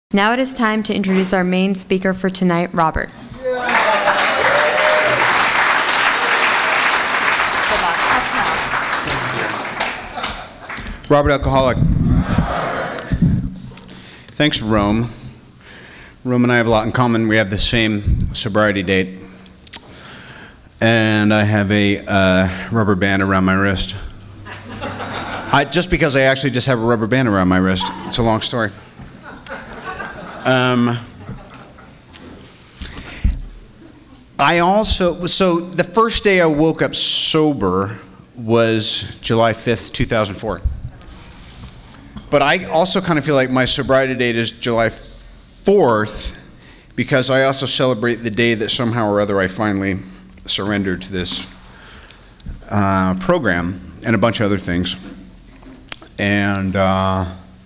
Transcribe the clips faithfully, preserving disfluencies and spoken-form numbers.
Now it is time to introduce our main speaker for tonight, Robert. Robert Alcoholic. Thanks, Rome. Rome and I have a lot in common. We have the same sobriety date. And I have a uh, rubber band around my wrist. I, just because I actually just have a rubber band around my wrist. It's a long story. Um, I also, so the first day I woke up sober was July fifth, two thousand four. But I also kind of feel like my sobriety date is July fourth because I also celebrate the day that somehow or other I finally surrendered to this uh, program and a bunch of other things. And uh,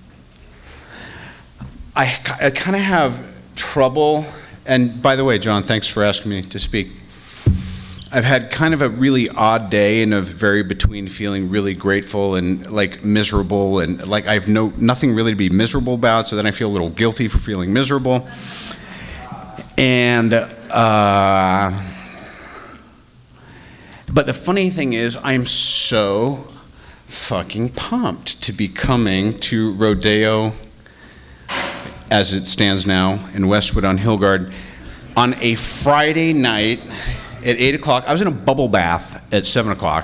I, I kind of have trouble, and by the way, John, thanks for asking me to speak. I've had kind of a really odd day and a very between feeling really grateful and like miserable, and like I have no nothing really to be miserable about, so then I feel a little guilty for feeling miserable. And uh, but the funny thing is, I'm so fucking pumped to be coming to Rodeo, as it stands now, in Westwood on Hillgard, on a Friday night at eight o'clock. I was in a bubble bath at seven o'clock.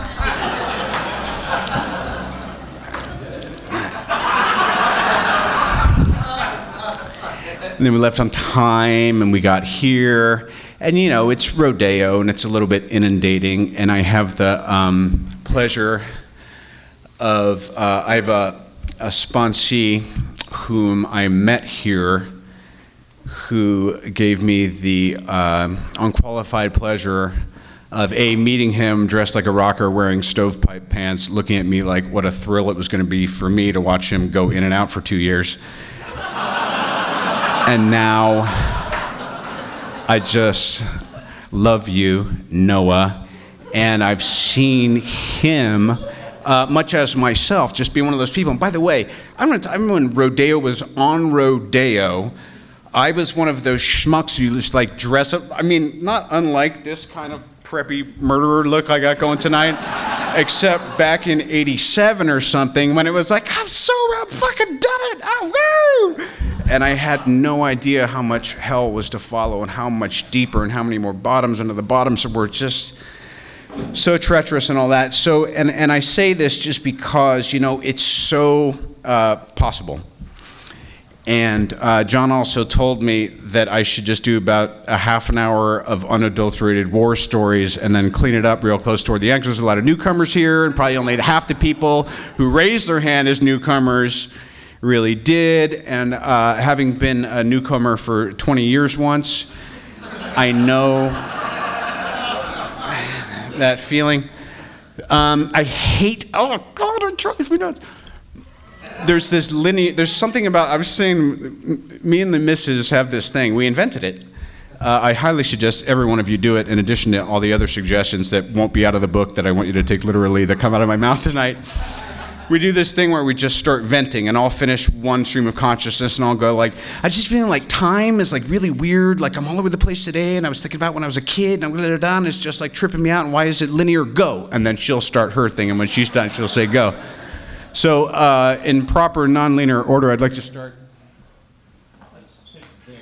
And then we left on time, and we got here. And, you know, it's Rodeo, and it's a little bit inundating, and I have the um, pleasure of, uh, I have a, a sponsee whom I met here, who gave me the uh, unqualified pleasure of A, meeting him dressed like a rocker wearing stovepipe pants, looking at me like what a thrill it was going to be for me to watch him go in and out for two years. And now I just love you, Noah, and I've seen him Uh, much as myself, just be one of those people. And by the way, I remember, I remember when Rodeo was on Rodeo, I was one of those schmucks who just like dress up. I mean, not unlike this kind of preppy murderer look I got going tonight, except back in eighty-seven or something when it was like, I'm so, I'm fucking done it, oh, woo! And I had no idea how much hell was to follow and how much deeper and how many more bottoms under the bottoms were just so treacherous and all that. So, and, and I say this just because, you know, it's so uh, possible. And uh, John also told me that I should just do about a half an hour of unadulterated war stories and then clean it up real close toward the end. There's a lot of newcomers here, and probably only half the people who raised their hand as newcomers really did. And uh, having been a newcomer for twenty years once, I know that feeling. Um, I hate, oh God, it drives me nuts. There's this linear, there's something about, I was saying, me and the missus have this thing, we invented it. Uh, I highly suggest every one of you do it, in addition to all the other suggestions that won't be out of the book that I want you to take literally that come out of my mouth tonight. We do this thing where we just start venting, and I'll finish one stream of consciousness, and I'll go like, I just feeling like time is like really weird, like I'm all over the place today, and I was thinking about when I was a kid, and I'm really done, it's just like tripping me out, and why is it linear? Go. And then she'll start her thing, and when she's done, she'll say go. So uh, in proper non-linear order, I'd like to start. Let's take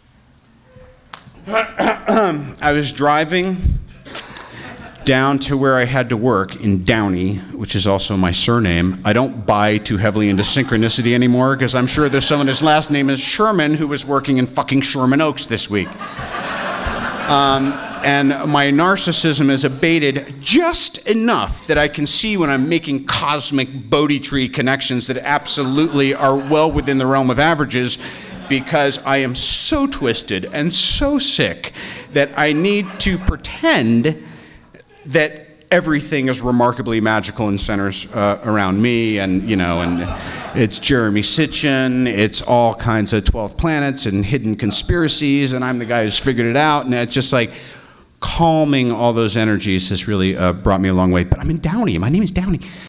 there. I was driving down to where I had to work in Downey, which is also my surname. I don't buy too heavily into synchronicity anymore because I'm sure there's someone whose last name is Sherman who was working in fucking Sherman Oaks this week. Um, and my narcissism is abated just enough that I can see when I'm making cosmic Bodhi tree connections that absolutely are well within the realm of averages, because I am so twisted and so sick that I need to pretend that everything is remarkably magical and centers uh, around me, and you know, and it's Jeremy Sitchin, it's all kinds of twelve planets and hidden conspiracies, and I'm the guy who's figured it out, and it's just like calming all those energies has really uh, brought me a long way. But I'm in Downey. My name is Downey.